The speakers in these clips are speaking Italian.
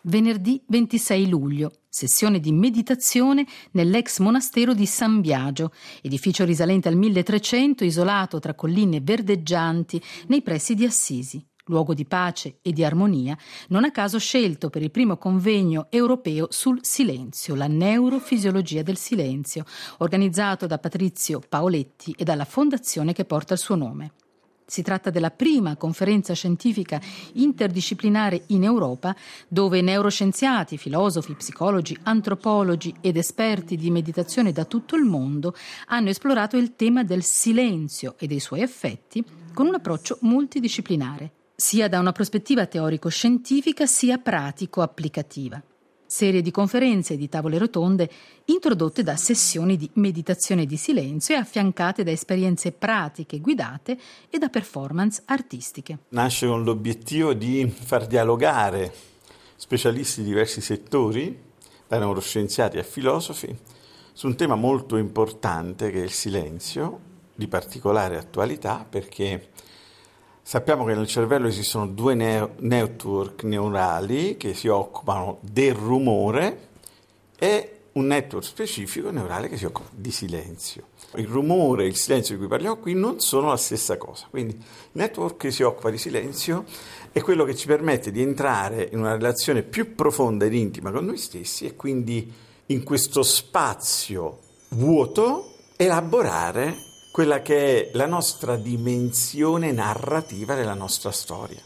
Venerdì 26 luglio, sessione di meditazione nell'ex monastero di San Biagio, edificio risalente al 1300, isolato tra colline verdeggianti nei pressi di Assisi, luogo di pace e di armonia, non a caso scelto per il primo convegno europeo sul silenzio, la neurofisiologia del silenzio, organizzato da Patrizio Paoletti e dalla fondazione che porta il suo nome. Si tratta della prima conferenza scientifica interdisciplinare in Europa dove neuroscienziati, filosofi, psicologi, antropologi ed esperti di meditazione da tutto il mondo hanno esplorato il tema del silenzio e dei suoi effetti con un approccio multidisciplinare, sia da una prospettiva teorico-scientifica sia pratico-applicativa. Serie di conferenze e di tavole rotonde introdotte da sessioni di meditazione di silenzio e affiancate da esperienze pratiche guidate e da performance artistiche. Nasce con l'obiettivo di far dialogare specialisti di diversi settori, da neuroscienziati a filosofi, su un tema molto importante che è il silenzio, di particolare attualità, perché sappiamo che nel cervello esistono due network neurali che si occupano del rumore e un network specifico neurale che si occupa di silenzio. Il rumore e il silenzio di cui parliamo qui non sono la stessa cosa, quindi il network che si occupa di silenzio è quello che ci permette di entrare in una relazione più profonda ed intima con noi stessi e quindi in questo spazio vuoto elaborare quella che è la nostra dimensione narrativa della nostra storia.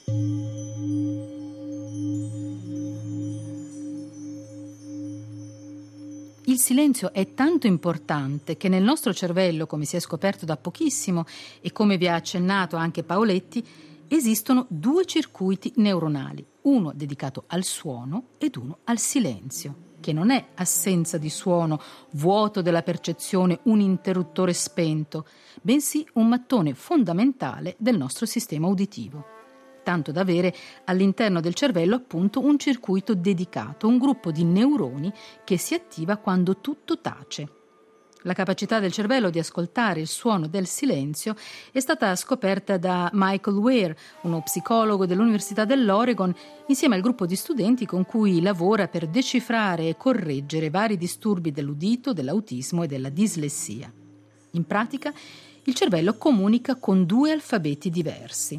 Il silenzio è tanto importante che nel nostro cervello, come si è scoperto da pochissimo e come vi ha accennato anche Paoletti, esistono due circuiti neuronali, uno dedicato al suono ed uno al silenzio, che non è assenza di suono, vuoto della percezione, un interruttore spento, bensì un mattone fondamentale del nostro sistema uditivo. Tanto da avere all'interno del cervello appunto un circuito dedicato, un gruppo di neuroni che si attiva quando tutto tace. La capacità del cervello di ascoltare il suono del silenzio è stata scoperta da Michael Weir, uno psicologo dell'Università dell'Oregon, insieme al gruppo di studenti con cui lavora per decifrare e correggere vari disturbi dell'udito, dell'autismo e della dislessia. In pratica, il cervello comunica con due alfabeti diversi.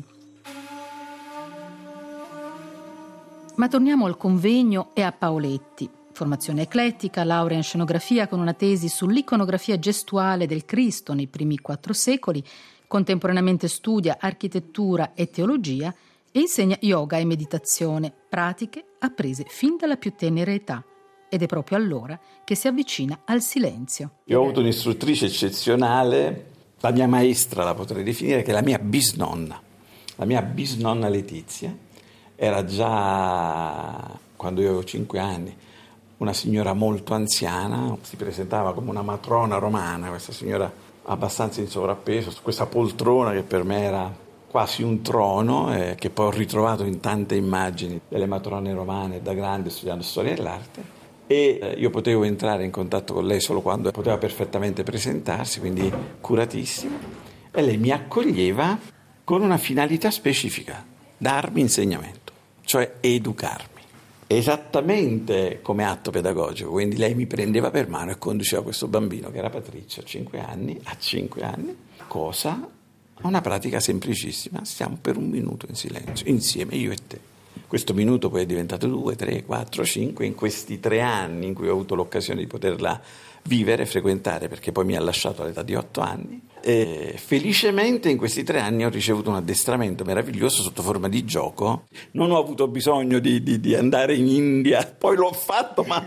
Ma torniamo al convegno e a Paoletti. Formazione eclettica, laurea in scenografia con una tesi sull'iconografia gestuale del Cristo nei primi 4 secoli, contemporaneamente studia architettura e teologia e insegna yoga e meditazione, pratiche apprese fin dalla più tenera età. Ed è proprio allora che si avvicina al silenzio. Io ho avuto un'istruttrice eccezionale, la mia maestra la potrei definire, che è la mia bisnonna. La mia bisnonna Letizia era già, quando io avevo 5 anni, una signora molto anziana, si presentava come una matrona romana, questa signora abbastanza in sovrappeso, su questa poltrona che per me era quasi un trono, che poi ho ritrovato in tante immagini delle matrone romane da grande studiando storia dell'arte, e io potevo entrare in contatto con lei solo quando poteva perfettamente presentarsi, quindi curatissima, e lei mi accoglieva con una finalità specifica, darmi insegnamento, cioè educarmi. Esattamente come atto pedagogico, quindi lei mi prendeva per mano e conduceva questo bambino che era Patrizio a 5 anni, cosa? Una pratica semplicissima, stiamo per 1 minuto in silenzio, insieme, io e te. Questo minuto poi è diventato 2, 3, 4, 5, in questi 3 anni in cui ho avuto l'occasione di poterla vivere, frequentare, perché poi mi ha lasciato all'età di 8 anni. E felicemente in questi 3 anni ho ricevuto un addestramento meraviglioso sotto forma di gioco. Non ho avuto bisogno di andare in India, poi l'ho fatto, ma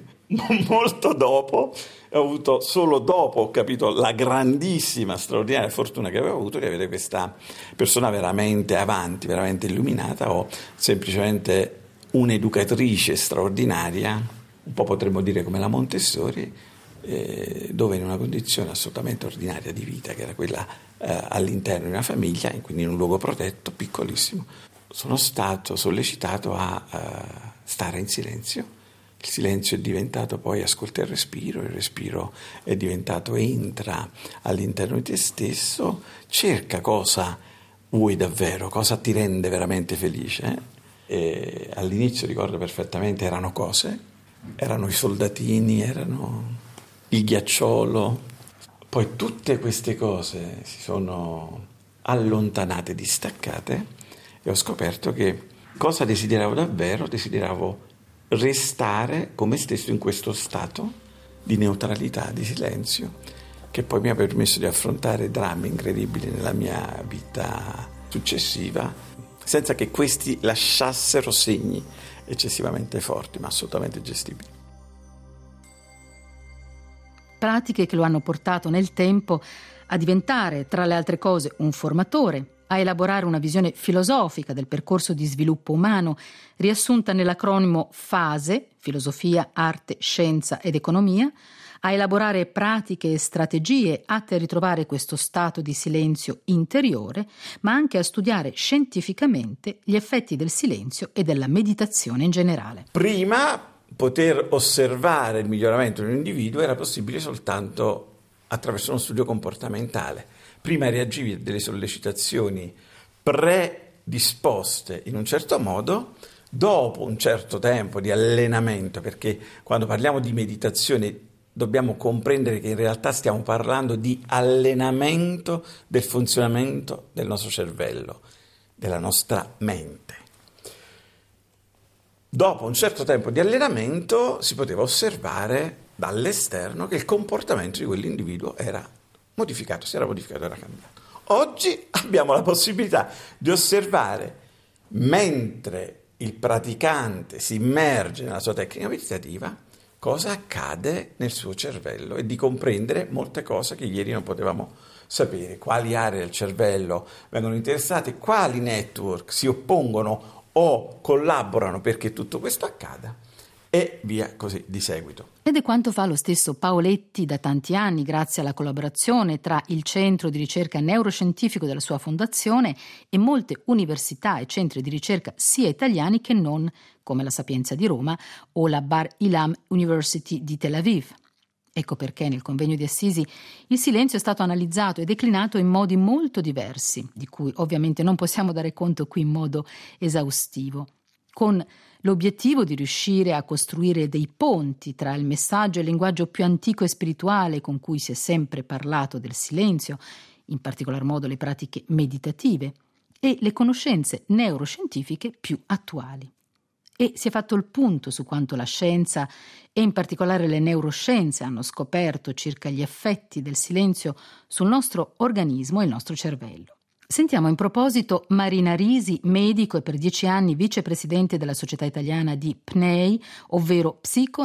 molto dopo. Solo dopo ho capito la grandissima, straordinaria fortuna che avevo avuto di avere questa persona veramente avanti, veramente illuminata, o semplicemente un'educatrice straordinaria, un po' potremmo dire come la Montessori, dove in una condizione assolutamente ordinaria di vita, che era quella all'interno di una famiglia, quindi in un luogo protetto, piccolissimo, sono stato sollecitato a stare in silenzio. Il silenzio è diventato poi ascolta il respiro è diventato entra all'interno di te stesso, cerca cosa vuoi davvero, cosa ti rende veramente felice, E all'inizio ricordo perfettamente, erano cose, erano i soldatini, erano il ghiacciolo. Poi tutte queste cose si sono allontanate, distaccate, e ho scoperto che cosa desideravo davvero? Desideravo restare come stesso in questo stato di neutralità, di silenzio, che poi mi ha permesso di affrontare drammi incredibili nella mia vita successiva, senza che questi lasciassero segni eccessivamente forti, ma assolutamente gestibili. Pratiche che lo hanno portato nel tempo a diventare, tra le altre cose, un formatore, a elaborare una visione filosofica del percorso di sviluppo umano, riassunta nell'acronimo FASE, filosofia, arte, scienza ed economia, a elaborare pratiche e strategie atte a ritrovare questo stato di silenzio interiore, ma anche a studiare scientificamente gli effetti del silenzio e della meditazione in generale. Prima poter osservare il miglioramento di un individuo era possibile soltanto attraverso uno studio comportamentale. Prima reagivi a delle sollecitazioni predisposte in un certo modo, dopo un certo tempo di allenamento, perché quando parliamo di meditazione dobbiamo comprendere che in realtà stiamo parlando di allenamento del funzionamento del nostro cervello, della nostra mente. Dopo un certo tempo di allenamento si poteva osservare dall'esterno che il comportamento di quell'individuo era modificato, era cambiato. Oggi abbiamo la possibilità di osservare, mentre il praticante si immerge nella sua tecnica meditativa, cosa accade nel suo cervello, e di comprendere molte cose che ieri non potevamo sapere, quali aree del cervello vengono interessate, quali network si oppongono o collaborano perché tutto questo accada, e via così di seguito. Ed è quanto fa lo stesso Paoletti da tanti anni, grazie alla collaborazione tra il Centro di Ricerca Neuroscientifico della sua fondazione e molte università e centri di ricerca sia italiani che non, come la Sapienza di Roma o la Bar Ilan University di Tel Aviv. Ecco perché nel convegno di Assisi il silenzio è stato analizzato e declinato in modi molto diversi, di cui ovviamente non possiamo dare conto qui in modo esaustivo, con l'obiettivo di riuscire a costruire dei ponti tra il messaggio e il linguaggio più antico e spirituale con cui si è sempre parlato del silenzio, in particolar modo le pratiche meditative, e le conoscenze neuroscientifiche più attuali. E si è fatto il punto su quanto la scienza e in particolare le neuroscienze hanno scoperto circa gli effetti del silenzio sul nostro organismo e il nostro cervello. Sentiamo in proposito Marina Risi, medico e per 10 anni vicepresidente della Società Italiana di PNEI, ovvero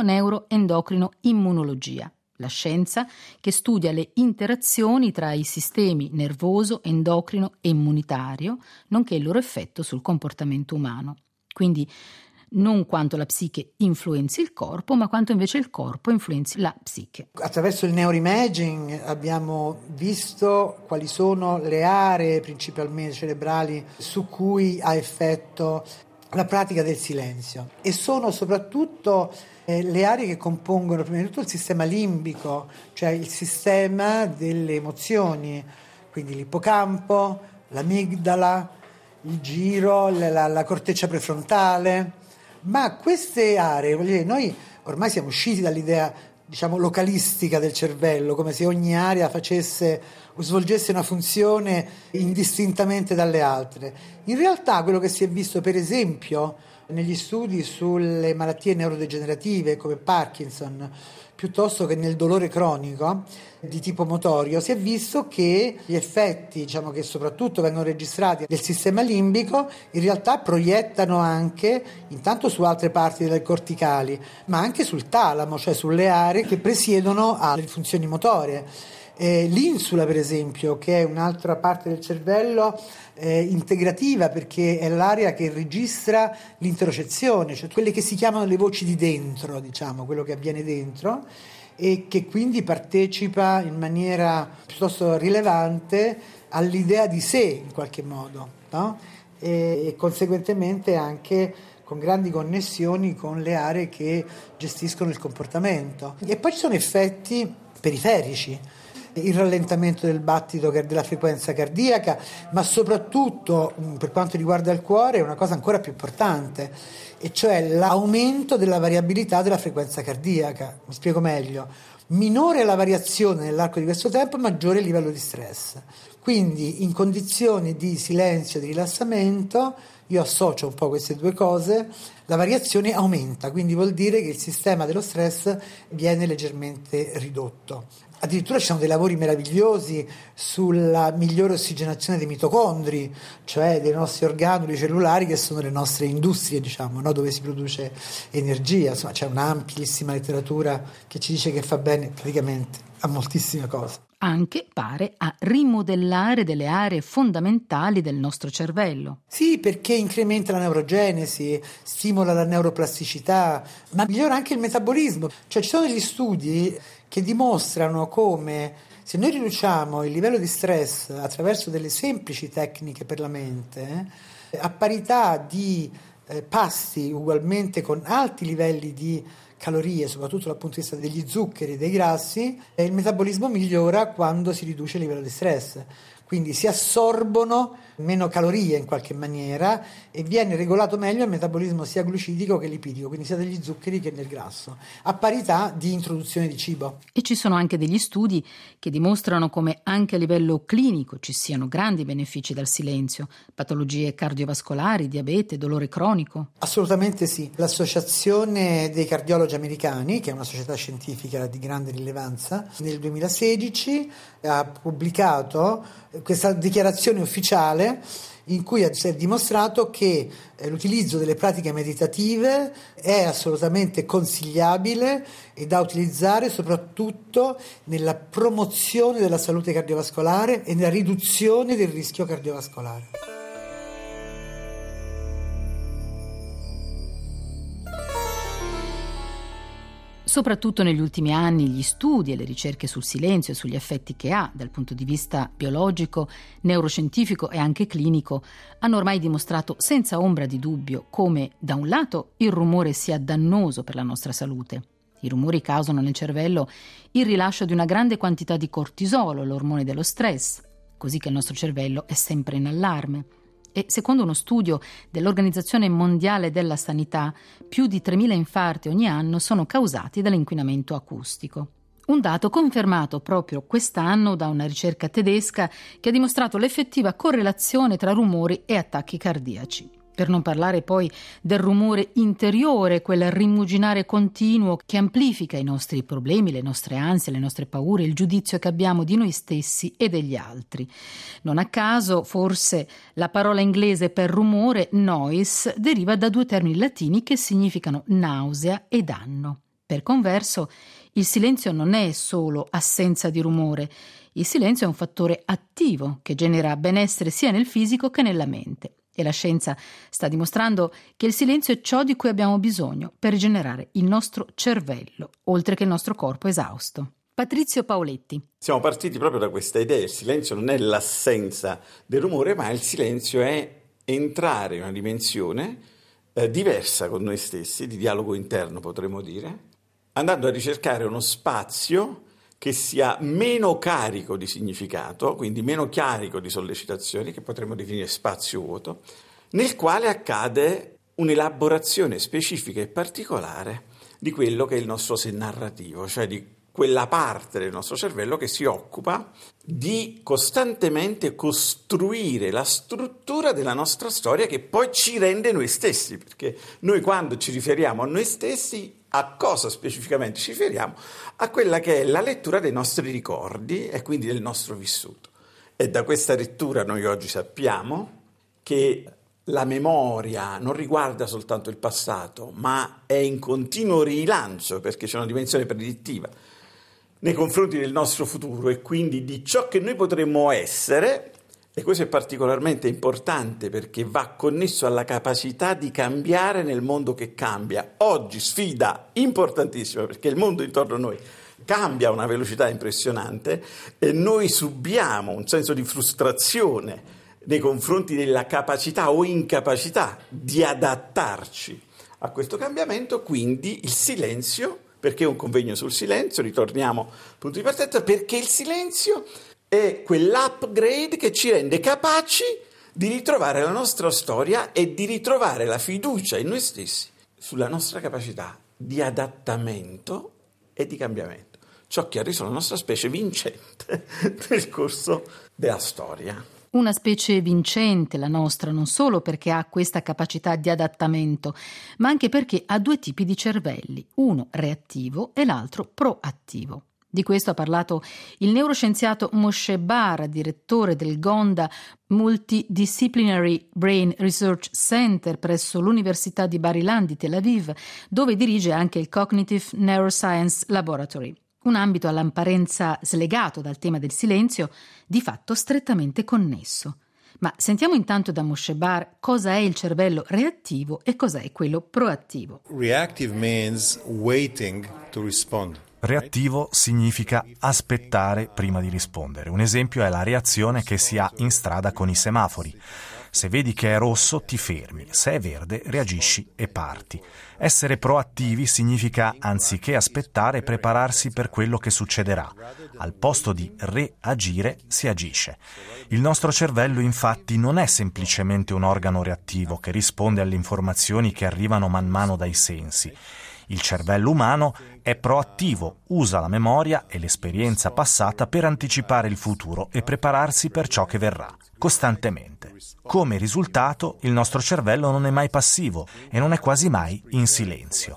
Psico-Neuro-Endocrino-Immunologia, la scienza che studia le interazioni tra i sistemi nervoso, endocrino e immunitario, nonché il loro effetto sul comportamento umano. Quindi non quanto la psiche influenzi il corpo, ma quanto invece il corpo influenzi la psiche. Attraverso il neuroimaging abbiamo visto quali sono le aree principalmente cerebrali su cui ha effetto la pratica del silenzio, e sono soprattutto le aree che compongono prima di tutto il sistema limbico, cioè il sistema delle emozioni, quindi l'ippocampo, l'amigdala, il giro, la corteccia prefrontale. Ma queste aree, noi ormai siamo usciti dall'idea, localistica del cervello, come se ogni area facesse o svolgesse una funzione indistintamente dalle altre. In realtà quello che si è visto, per esempio, negli studi sulle malattie neurodegenerative come Parkinson, piuttosto che nel dolore cronico di tipo motorio, si è visto che gli effetti, che soprattutto vengono registrati del sistema limbico, in realtà proiettano anche intanto su altre parti delle corticali, ma anche sul talamo, cioè sulle aree che presiedono alle funzioni motorie. L'insula, per esempio, che è un'altra parte del cervello integrativa, perché è l'area che registra l'interocezione, cioè quelle che si chiamano le voci di dentro, quello che avviene dentro, e che quindi partecipa in maniera piuttosto rilevante all'idea di sé in qualche modo, no? E conseguentemente anche con grandi connessioni con le aree che gestiscono il comportamento. E poi ci sono effetti periferici. il rallentamento del battito della frequenza cardiaca, ma soprattutto per quanto riguarda il cuore è una cosa ancora più importante, e cioè l'aumento della variabilità della frequenza cardiaca. Mi spiego meglio: minore la variazione nell'arco di questo tempo, maggiore il livello di stress. Quindi in condizioni di silenzio, di rilassamento, io associo un po' queste due cose, la variazione aumenta, quindi vuol dire che il sistema dello stress viene leggermente ridotto. Addirittura ci sono dei lavori meravigliosi sulla migliore ossigenazione dei mitocondri, cioè dei nostri organuli cellulari, che sono le nostre industrie, diciamo, no? Dove si produce energia. Insomma, c'è un'amplissima letteratura che ci dice che fa bene praticamente a moltissime cose. Anche pare a rimodellare delle aree fondamentali del nostro cervello. Sì, perché incrementa la neurogenesi, stimola la neuroplasticità, ma migliora anche il metabolismo. Cioè ci sono degli studi che dimostrano come, se noi riduciamo il livello di stress attraverso delle semplici tecniche per la mente, a parità di pasti ugualmente con alti livelli di calorie, soprattutto dal punto di vista degli zuccheri e dei grassi, il metabolismo migliora quando si riduce il livello di stress. Quindi si assorbono meno calorie in qualche maniera e viene regolato meglio il metabolismo sia glucidico che lipidico, quindi sia degli zuccheri che del grasso, a parità di introduzione di cibo. E ci sono anche degli studi che dimostrano come anche a livello clinico ci siano grandi benefici dal silenzio, patologie cardiovascolari, diabete, dolore cronico. Assolutamente sì. L'Associazione dei cardiologi americani, che è una società scientifica di grande rilevanza, nel 2016 ha pubblicato questa dichiarazione ufficiale in cui si è dimostrato che l'utilizzo delle pratiche meditative è assolutamente consigliabile e da utilizzare soprattutto nella promozione della salute cardiovascolare e nella riduzione del rischio cardiovascolare. Soprattutto negli ultimi anni gli studi e le ricerche sul silenzio e sugli effetti che ha dal punto di vista biologico, neuroscientifico e anche clinico hanno ormai dimostrato senza ombra di dubbio come, da un lato, il rumore sia dannoso per la nostra salute. I rumori causano nel cervello il rilascio di una grande quantità di cortisolo, l'ormone dello stress, così che il nostro cervello è sempre in allarme. E secondo uno studio dell'Organizzazione Mondiale della Sanità, più di 3.000 infarti ogni anno sono causati dall'inquinamento acustico. Un dato confermato proprio quest'anno da una ricerca tedesca che ha dimostrato l'effettiva correlazione tra rumori e attacchi cardiaci. Per non parlare poi del rumore interiore, quel rimuginare continuo che amplifica i nostri problemi, le nostre ansie, le nostre paure, il giudizio che abbiamo di noi stessi e degli altri. Non a caso, forse, la parola inglese per rumore, noise, deriva da due termini latini che significano nausea e danno. Per converso, il silenzio non è solo assenza di rumore. Il silenzio è un fattore attivo che genera benessere sia nel fisico che nella mente. E la scienza sta dimostrando che il silenzio è ciò di cui abbiamo bisogno per rigenerare il nostro cervello, oltre che il nostro corpo esausto. Patrizio Paoletti. Siamo partiti proprio da questa idea: il silenzio non è l'assenza del rumore, ma il silenzio è entrare in una dimensione diversa con noi stessi, di dialogo interno potremmo dire, andando a ricercare uno spazio che sia meno carico di significato, quindi meno carico di sollecitazioni, che potremmo definire spazio vuoto, nel quale accade un'elaborazione specifica e particolare di quello che è il nostro sé narrativo, cioè di quella parte del nostro cervello che si occupa di costantemente costruire la struttura della nostra storia che poi ci rende noi stessi, perché noi quando ci riferiamo a noi stessi, a cosa specificamente ci riferiamo? A quella che è la lettura dei nostri ricordi e quindi del nostro vissuto. E da questa lettura noi oggi sappiamo che la memoria non riguarda soltanto il passato, ma è in continuo rilancio, perché c'è una dimensione predittiva nei confronti del nostro futuro e quindi di ciò che noi potremmo essere. E questo è particolarmente importante perché va connesso alla capacità di cambiare nel mondo che cambia. Oggi sfida importantissima, perché il mondo intorno a noi cambia a una velocità impressionante e noi subiamo un senso di frustrazione nei confronti della capacità o incapacità di adattarci a questo cambiamento. Quindi il silenzio Perché un convegno sul silenzio? Ritorniamo al punto di partenza, perché il silenzio è quell'upgrade che ci rende capaci di ritrovare la nostra storia e di ritrovare la fiducia in noi stessi sulla nostra capacità di adattamento e di cambiamento. Ciò che ha reso la nostra specie vincente nel corso della storia. Una specie vincente, la nostra, non solo perché ha questa capacità di adattamento, ma anche perché ha due tipi di cervelli, uno reattivo e l'altro proattivo. Di questo ha parlato il neuroscienziato Moshe Bar, direttore del Gonda Multidisciplinary Brain Research Center presso l'Università di Bar Ilan di Tel Aviv, dove dirige anche il Cognitive Neuroscience Laboratory. Un ambito all'apparenza slegato dal tema del silenzio, di fatto strettamente connesso. Ma sentiamo intanto da Moshe Bar cosa è il cervello reattivo e cosa è quello proattivo. Reactive means waiting to respond. Reattivo significa aspettare prima di rispondere. Un esempio è la reazione che si ha in strada con i semafori. Se vedi che è rosso, ti fermi. Se è verde, reagisci e parti. Essere proattivi significa, anziché aspettare, prepararsi per quello che succederà. Al posto di reagire, si agisce. Il nostro cervello, infatti, non è semplicemente un organo reattivo che risponde alle informazioni che arrivano man mano dai sensi. Il cervello umano è proattivo, usa la memoria e l'esperienza passata per anticipare il futuro e prepararsi per ciò che verrà, costantemente. Come risultato, il nostro cervello non è mai passivo e non è quasi mai in silenzio.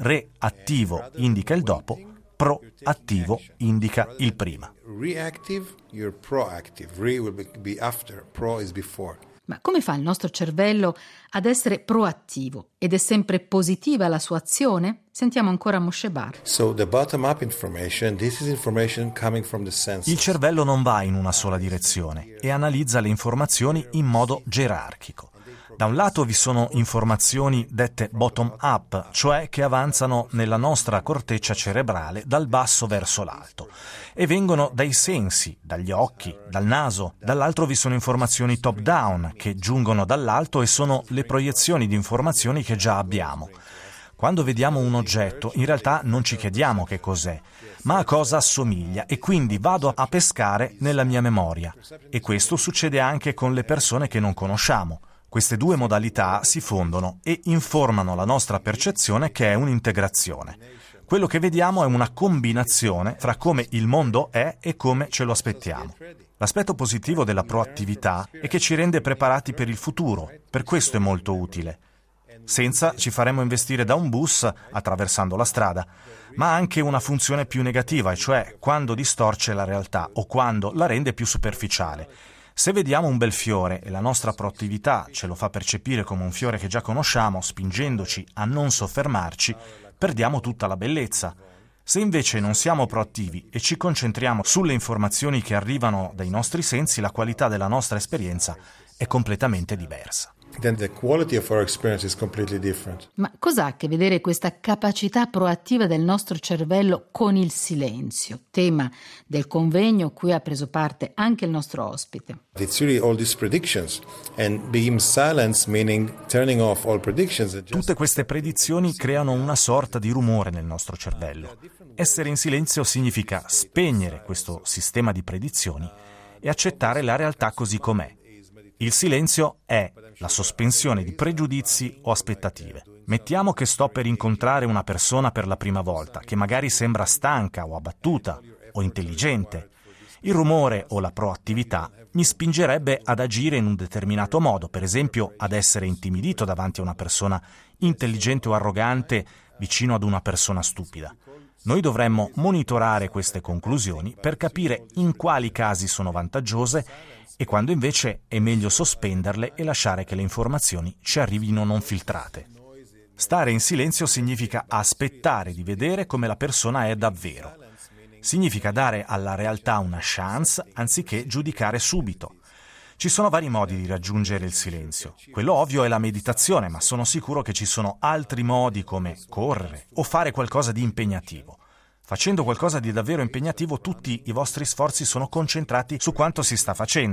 Reattivo indica il dopo, proattivo indica il prima. Reactive, you're proactive. Re will be after, pro is before. Ma come fa il nostro cervello ad essere proattivo? Ed è sempre positiva la sua azione? Sentiamo ancora Moshe Bar. So the bottom-up information, this is information coming from the senses. Il cervello non va in una sola direzione e analizza le informazioni in modo gerarchico. Da un lato vi sono informazioni dette bottom-up, cioè che avanzano nella nostra corteccia cerebrale dal basso verso l'alto e vengono dai sensi, dagli occhi, dal naso. Dall'altro vi sono informazioni top-down che giungono dall'alto e sono le proiezioni di informazioni che già abbiamo. Quando vediamo un oggetto, in realtà non ci chiediamo che cos'è, ma a cosa assomiglia e quindi vado a pescare nella mia memoria. E questo succede anche con le persone che non conosciamo. Queste due modalità si fondono e informano la nostra percezione, che è un'integrazione. Quello che vediamo è una combinazione fra come il mondo è e come ce lo aspettiamo. L'aspetto positivo della proattività è che ci rende preparati per il futuro, per questo è molto utile. Senza ci faremmo investire da un bus attraversando la strada, ma ha anche una funzione più negativa, cioè quando distorce la realtà o quando la rende più superficiale. Se vediamo un bel fiore e la nostra proattività ce lo fa percepire come un fiore che già conosciamo, spingendoci a non soffermarci, perdiamo tutta la bellezza. Se invece non siamo proattivi e ci concentriamo sulle informazioni che arrivano dai nostri sensi, la qualità della nostra esperienza è completamente diversa. Then the quality of our experience is completely different. Ma cos'ha a che vedere questa capacità proattiva del nostro cervello con il silenzio? Tema del convegno cui ha preso parte anche il nostro ospite. It's really all these predictions and being silence meaning turning off all predictions. Tutte queste predizioni creano una sorta di rumore nel nostro cervello. Essere in silenzio significa spegnere questo sistema di predizioni e accettare la realtà così com'è. Il silenzio è la sospensione di pregiudizi o aspettative. Mettiamo che sto per incontrare una persona per la prima volta, che magari sembra stanca o abbattuta o intelligente. Il rumore o la proattività mi spingerebbe ad agire in un determinato modo, per esempio ad essere intimidito davanti a una persona intelligente o arrogante vicino ad una persona stupida. Noi dovremmo monitorare queste conclusioni per capire in quali casi sono vantaggiose e quando invece è meglio sospenderle e lasciare che le informazioni ci arrivino non filtrate. Stare in silenzio significa aspettare di vedere come la persona è davvero. Significa dare alla realtà una chance anziché giudicare subito. Ci sono vari modi di raggiungere il silenzio. Quello ovvio è la meditazione, ma sono sicuro che ci sono altri modi come correre o fare qualcosa di impegnativo. Facendo qualcosa di davvero impegnativo, tutti i vostri sforzi sono concentrati su quanto si sta facendo.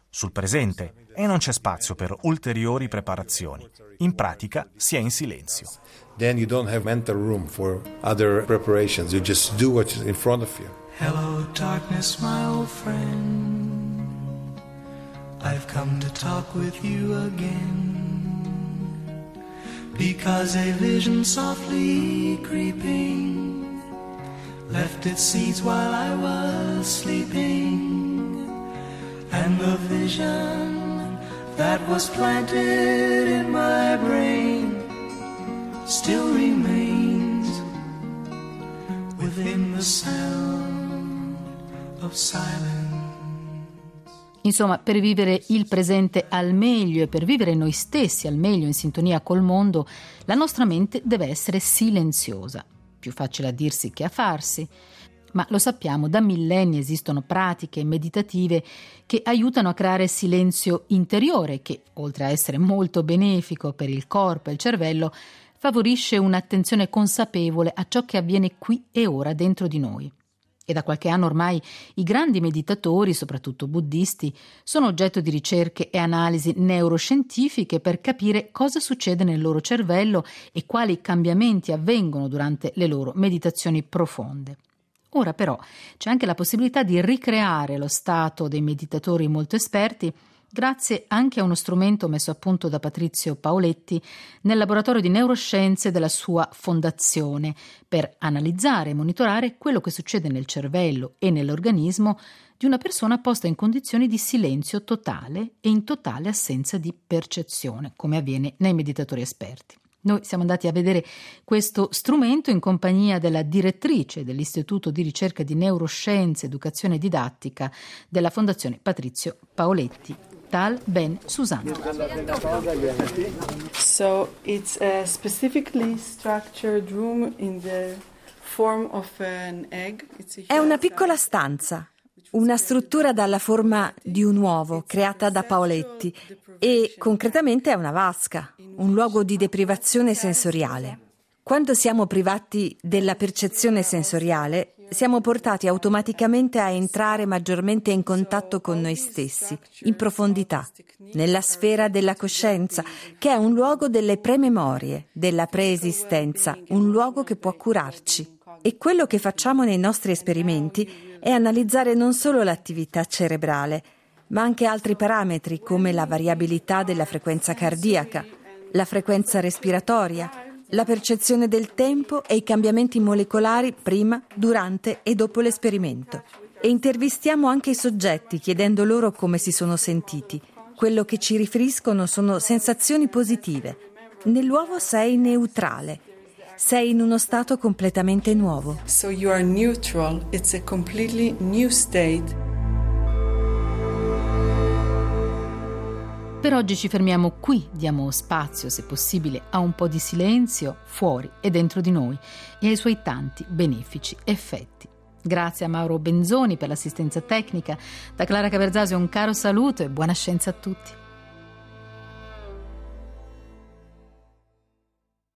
sul presente, e non c'è spazio per ulteriori preparazioni. In pratica si è in silenzio. Then you don't have mental room for other preparations. You just do what's in front of you. Hello, darkness, my old friend. I've come to talk with you again, because a vision softly creeping left its seeds while I was sleeping, and the vision that was planted in my brain still remains within the sound of silence. Insomma, per vivere il presente al meglio e per vivere noi stessi al meglio in sintonia col mondo, la nostra mente deve essere silenziosa. Più facile a dirsi che a farsi. Ma lo sappiamo, da millenni esistono pratiche meditative che aiutano a creare silenzio interiore che, oltre a essere molto benefico per il corpo e il cervello, favorisce un'attenzione consapevole a ciò che avviene qui e ora dentro di noi. E da qualche anno ormai i grandi meditatori, soprattutto buddisti, sono oggetto di ricerche e analisi neuroscientifiche per capire cosa succede nel loro cervello e quali cambiamenti avvengono durante le loro meditazioni profonde. Ora però c'è anche la possibilità di ricreare lo stato dei meditatori molto esperti grazie anche a uno strumento messo a punto da Patrizio Paoletti nel laboratorio di neuroscienze della sua fondazione per analizzare e monitorare quello che succede nel cervello e nell'organismo di una persona posta in condizioni di silenzio totale e in totale assenza di percezione, come avviene nei meditatori esperti. Noi siamo andati a vedere questo strumento in compagnia della direttrice dell'Istituto di ricerca di neuroscienze, educazione e didattica della Fondazione Patrizio Paoletti, Tal Ben Susanna. So it's a specifically structured room in the form of an egg. È una piccola stanza, una struttura dalla forma di un uovo creata da Paoletti e concretamente è una vasca, un luogo di deprivazione sensoriale. Quando siamo privati della percezione sensoriale, siamo portati automaticamente a entrare maggiormente in contatto con noi stessi, in profondità, nella sfera della coscienza, che è un luogo delle prememorie, della preesistenza, un luogo che può curarci. E quello che facciamo nei nostri esperimenti è analizzare non solo l'attività cerebrale, ma anche altri parametri come la variabilità della frequenza cardiaca, la frequenza respiratoria, la percezione del tempo e i cambiamenti molecolari prima, durante e dopo l'esperimento. E intervistiamo anche i soggetti chiedendo loro come si sono sentiti. Quello che ci riferiscono sono sensazioni positive. Nell'uovo sei neutrale. Sei in uno stato completamente nuovo. So you are neutral. It's a completely new state. Per oggi ci fermiamo qui, diamo spazio, se possibile, a un po' di silenzio fuori e dentro di noi e ai suoi tanti benefici effetti. Grazie a Mauro Benzoni per l'assistenza tecnica, da Clara Caverzasio un caro saluto e buona scienza a tutti.